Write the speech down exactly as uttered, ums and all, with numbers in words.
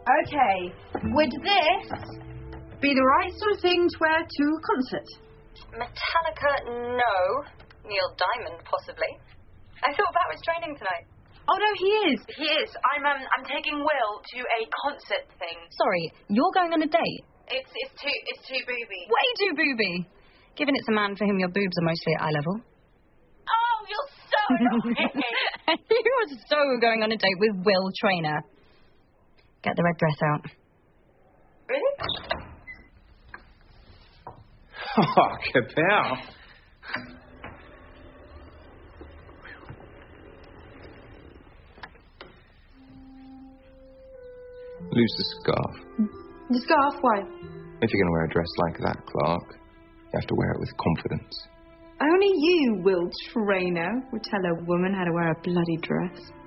Okay, would this be the right sort of thing to wear to a concert? Metallica, no. Neil Diamond, possibly. I thought Bat was training tonight. Oh, no, he is. He is. I'm um, I'm taking Will to a concert thing. Sorry, you're going on a date? It's it's too it's too booby. Way too booby. Given it's a man for whom your boobs are mostly at eye level. Oh, you're so annoying. You are so going on a date with Will Trainer. Get the red dress out. Really? Oh, kapow. Lose the scarf. The scarf, why? If you're going to wear a dress like that, Clark, you have to wear it with confidence. Only you, Will Trainer, would tell a woman how to wear a bloody dress.